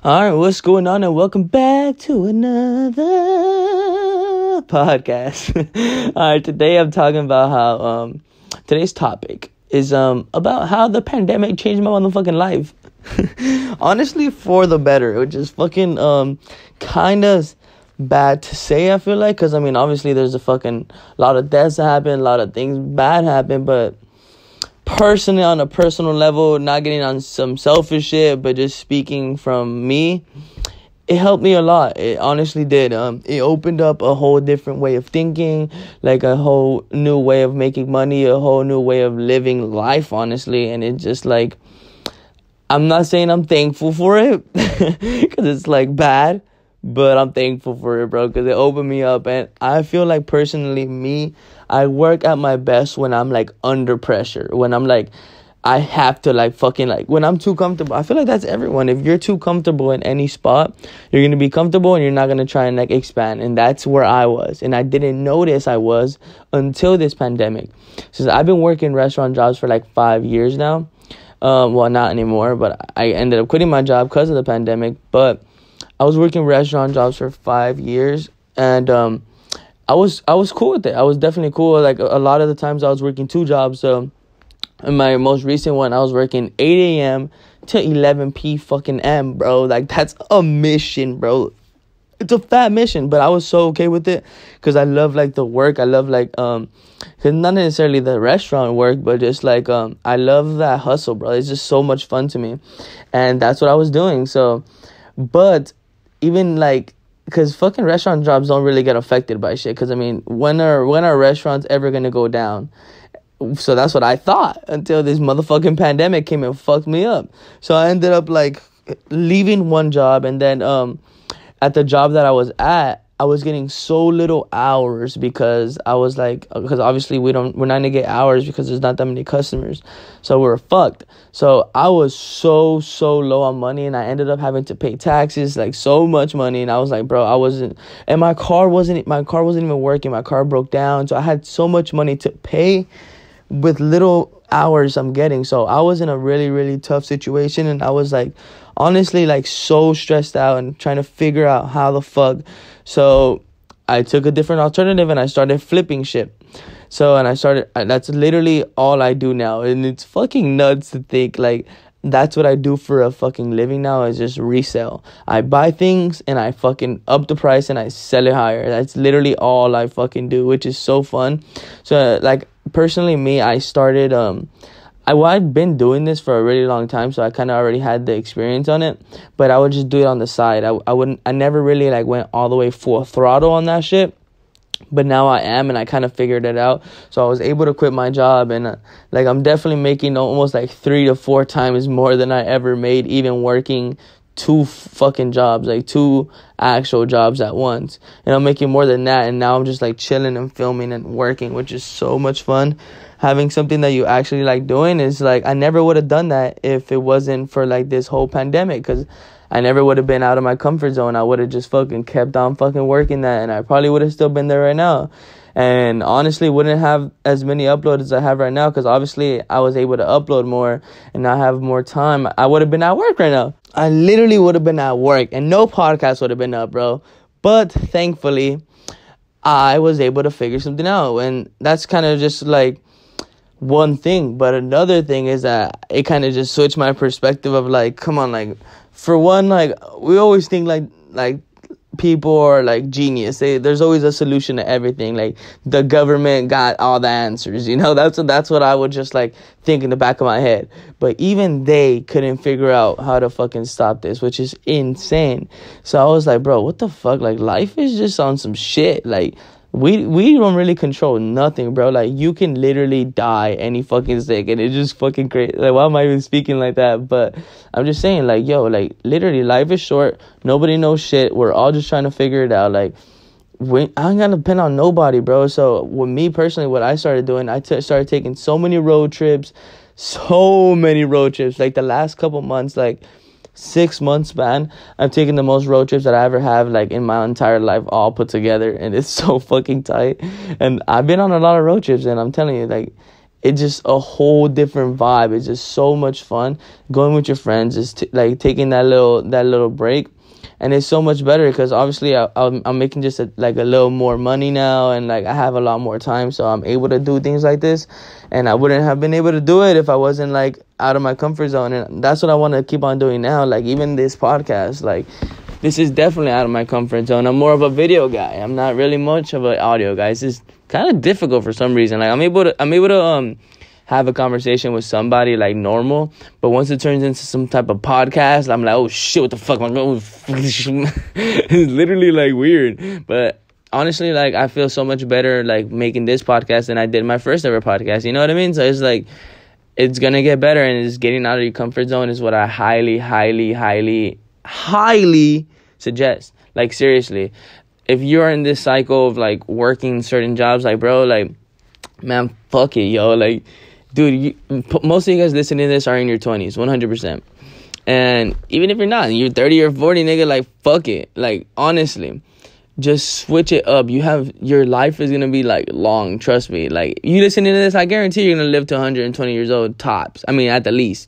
All right, what's going on? And welcome back to another podcast. All right, today I'm talking about how today's topic is about how the pandemic changed my motherfucking life. Honestly, for the better, which is fucking kind of bad to say, I feel like, because I mean, obviously there's a lot of deaths that happen, a lot of things bad happen, but personally, on a personal level, not getting on some selfish shit, but just speaking from me, it helped me a lot. It honestly did. It opened up a whole different way of thinking, like a whole new way of making money, a whole new way of living life, honestly. And it just like, I'm not saying I'm thankful for it, because it's like bad, but I'm thankful for it, bro, because it opened me up. And I feel like personally, I work at my best when I'm like under pressure, when I'm like, I have to like fucking like, when I'm too comfortable. I feel like that's everyone. If you're too comfortable in any spot, you're going to be comfortable and you're not going to try and like expand. And that's where I was. And I didn't notice I was until this pandemic. Since I've been working restaurant jobs for like 5 years now. Well, not anymore, but I ended up quitting my job because of the pandemic. But I was working restaurant jobs for 5 years, and I was cool with it. I was definitely cool. Like a lot of the times I was working 2 jobs. So in my most recent one, I was working 8 a.m. to 11 p.m, bro. Like that's a mission, bro. It's a fat mission, but I was so okay with it because I love like the work. I love like cause not necessarily the restaurant work, but just like I love that hustle, bro. It's just so much fun to me, and that's what I was doing. So, but even like, because fucking restaurant jobs don't really get affected by shit. Because I mean, when are restaurants ever gonna go down? So that's what I thought until this motherfucking pandemic came and fucked me up. So I ended up like leaving one job, and then at the job that I was at, I was getting so little hours because I was like, because obviously we're not gonna get hours because there's not that many customers, so we're fucked. So I was so low on money, and I ended up having to pay taxes, like so much money, and I was like, bro, and my car wasn't even working. My car broke down, so I had so much money to pay with little hours I'm getting. So I was in a really tough situation, and I was like, honestly, like so stressed out and trying to figure out how the fuck. So I took a different alternative and I started flipping shit. So, and that's literally all I do now. And it's fucking nuts to think like that's what I do for a fucking living now, is just resell. I buy things and I fucking up the price and I sell it higher. That's literally all I fucking do, which is so fun. So like personally me, I started I'd been doing this for a really long time, so I kind of already had the experience on it, but I would just do it on the side. I never really like went all the way full throttle on that shit, but now I am, and I kind of figured it out. So I was able to quit my job, and like I'm definitely making almost like 3 to 4 times more than I ever made, even working 2 fucking jobs, like 2 actual jobs at once. And I'm making more than that, and now I'm just like chilling and filming and working, which is so much fun. Having something that you actually like doing is like, I never would have done that if it wasn't for like this whole pandemic, because I never would have been out of my comfort zone. I would have just fucking kept on fucking working that, and I probably would have still been there right now. And honestly, wouldn't have as many uploads as I have right now, because obviously I was able to upload more and I have more time. I would have been at work right now. I literally would have been at work, and no podcast would have been up, bro. But thankfully, I was able to figure something out, and that's kind of just like one thing. But another thing is that it kind of just switched my perspective of like, come on, like for one, like we always think like people are like genius. There's always a solution to everything. Like the government got all the answers, you know. That's what I would just like think in the back of my head. But even they couldn't figure out how to fucking stop this, which is insane. So I was like, bro, what the fuck? Like life is just on some shit. Like we don't really control nothing, bro. Like you can literally die any fucking second. It's just fucking crazy. Like why am I even speaking like that? But I'm just saying, like, yo, like literally life is short. Nobody knows shit. We're all just trying to figure it out. Like I ain't gonna depend on nobody, bro. So with me personally, what I started doing, started taking so many road trips. Like the last couple months, like 6 months, man, I've taken the most road trips that I ever have, like in my entire life, all put together, and it's so fucking tight. And I've been on a lot of road trips, and I'm telling you, like it's just a whole different vibe. It's just so much fun. Going with your friends is like taking that little break. And it's so much better because obviously I'm making just a little more money now, and like I have a lot more time, so I'm able to do things like this. And I wouldn't have been able to do it if I wasn't like out of my comfort zone. And that's what I want to keep on doing now. Like even this podcast, like this is definitely out of my comfort zone. I'm more of a video guy. I'm not really much of an audio guy. It's just kind of difficult for some reason. Like I'm able to have a conversation with somebody like normal, but once it turns into some type of podcast, I'm like, oh shit, what the fuck? It's literally like weird. But honestly, like I feel so much better like making this podcast than I did my first ever podcast. You know what I mean? So it's like it's gonna get better, and it's getting out of your comfort zone is what I highly, highly, highly, highly suggest. Like seriously, if you're in this cycle of like working certain jobs, like bro, like man, fuck it, yo, like. Dude, most of you guys listening to this are in your 20s, 100%. And even if you're not, you're 30 or 40, nigga, like, fuck it. Like, honestly, just switch it up. Your life is going to be, like, long. Trust me. Like, you listening to this, I guarantee you're going to live to 120 years old, tops. I mean, at the least.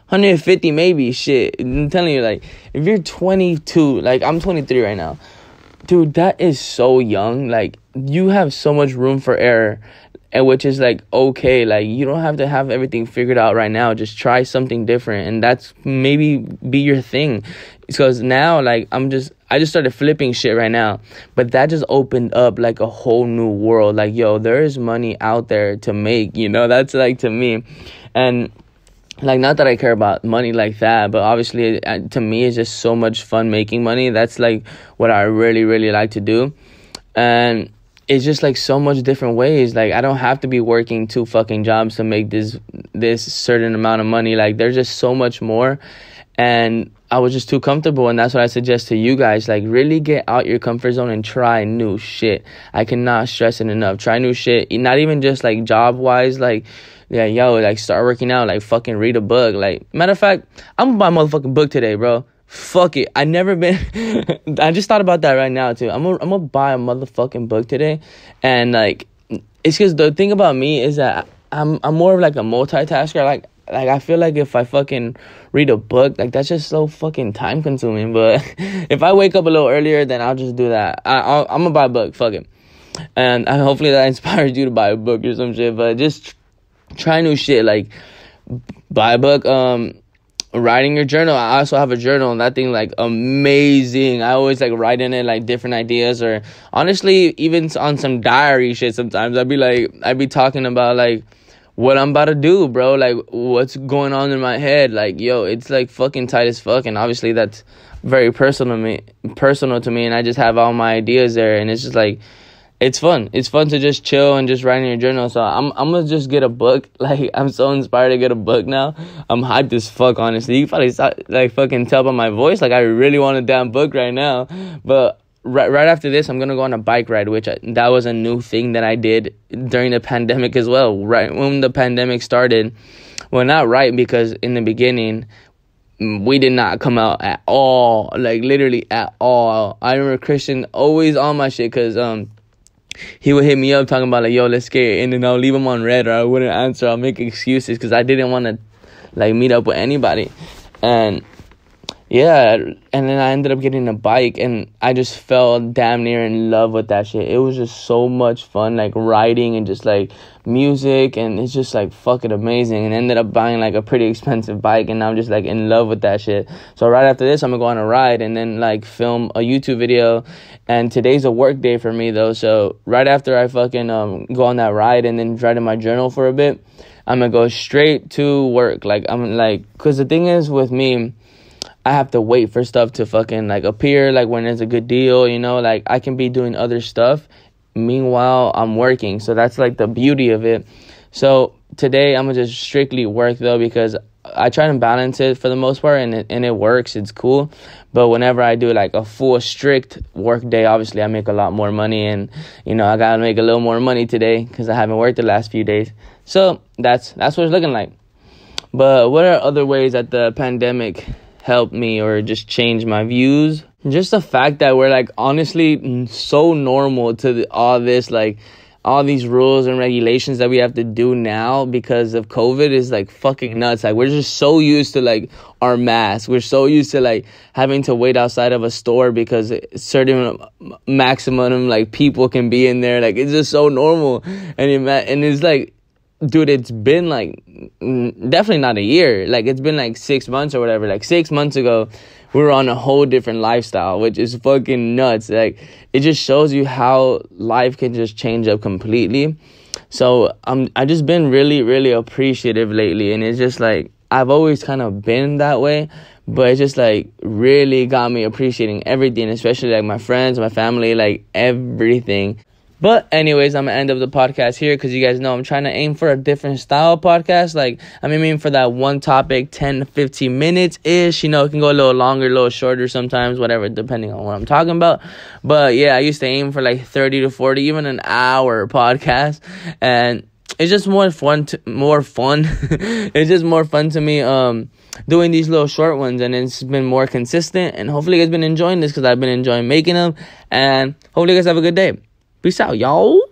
150, maybe, shit. I'm telling you, like, if you're 22, like, I'm 23 right now. Dude, that is so young. Like, you have so much room for error. And which is like okay, like you don't have to have everything figured out right now. Just try something different, and that's maybe be your thing. Because now, like I just started flipping shit right now, but that just opened up like a whole new world. Like yo, there is money out there to make. You know, that's like to me, and like not that I care about money like that, but obviously to me it's just so much fun making money. That's like what I really really like to do, and. It's just like so much different ways. Like I don't have to be working 2 fucking jobs to make this certain amount of money. Like there's just so much more, and I was just too comfortable. And that's what I suggest to you guys. Like really get out your comfort zone and try new shit. I cannot stress it enough. Try new shit. Not even just like job wise. Like yeah, yo, like start working out. Like fucking read a book. Like matter of fact, I'm gonna buy a motherfucking book today, bro. Fuck it. I never been. I just thought about that right now too. I'm gonna buy a motherfucking book today, and like, it's because the thing about me is that I'm more of like a multitasker. Like I feel like if I fucking read a book, like that's just so fucking time consuming. But if I wake up a little earlier, then I'll just do that. I'm gonna buy a book. Fuck it, and hopefully that inspires you to buy a book or some shit. But just try new shit. Like buy a book. Writing your journal. I also have a journal, and that thing like amazing. I always like write in it like different ideas, or honestly even on some diary shit. Sometimes I'd be talking about like what I'm about to do, bro, like what's going on in my head. Like yo, it's like fucking tight as fuck, and obviously that's very personal to me, and I just have all my ideas there, and it's just like it's fun to just chill and just write in your journal. So I'm gonna just get a book. Like I'm so inspired to get a book now. I'm hyped as fuck, honestly. You probably like fucking tell by my voice, like I really want a damn book right now. But right after this, I'm gonna go on a bike ride, which that was a new thing that I did during the pandemic as well. Right when the pandemic started, well, not right, because in the beginning we did not come out at all, like literally at all. I remember Christian always on my shit, because he would hit me up talking about like, yo, let's skate, and then I'll leave him on red, or I wouldn't answer. I'll make excuses because I didn't want to like meet up with anybody. And yeah, and then I ended up getting a bike, and I just fell damn near in love with that shit. It was just so much fun, like riding and just like music, and it's just like fucking amazing. And ended up buying like a pretty expensive bike, and I'm just like in love with that shit. So right after this, I'm gonna go on a ride and then like film a YouTube video. And today's a work day for me though, so right after I fucking go on that ride and then write in my journal for a bit, I'm gonna go straight to work. Like I'm like, cause the thing is with me, I have to wait for stuff to fucking like appear, like when there's a good deal, you know, like I can be doing other stuff. Meanwhile, I'm working. So that's like the beauty of it. So today I'm gonna just strictly work though, because I try to balance it for the most part, and it works. It's cool. But whenever I do like a full strict work day, obviously I make a lot more money, and you know, I gotta make a little more money today because I haven't worked the last few days. So that's what it's looking like. But what are other ways that the pandemic helped me or just changed my views? Just the fact that we're like honestly so normal to all this, like all these rules and regulations that we have to do now because of COVID is like fucking nuts. Like, we're just so used to like our masks. We're so used to like having to wait outside of a store because certain maximum like people can be in there. Like, it's just so normal. And it's like, dude, it's been like definitely not a year. Like, it's been like 6 months or whatever. Like, 6 months ago, we were on a whole different lifestyle, which is fucking nuts. Like, it just shows you how life can just change up completely. So I just been really, really appreciative lately. And it's just like, I've always kind of been that way, but it just like really got me appreciating everything, especially like my friends, my family, like everything. But anyways, I'm going to end up the podcast here because you guys know I'm trying to aim for a different style podcast. Like, I'm aiming for that one topic, 10 to 15 minutes-ish. You know, it can go a little longer, a little shorter sometimes, whatever, depending on what I'm talking about. But yeah, I used to aim for like 30 to 40, even an hour podcast. And it's just more fun. It's just more fun to me doing these little short ones. And it's been more consistent. And hopefully you guys been enjoying this because I've been enjoying making them. And hopefully you guys have a good day. Peace out, y'all.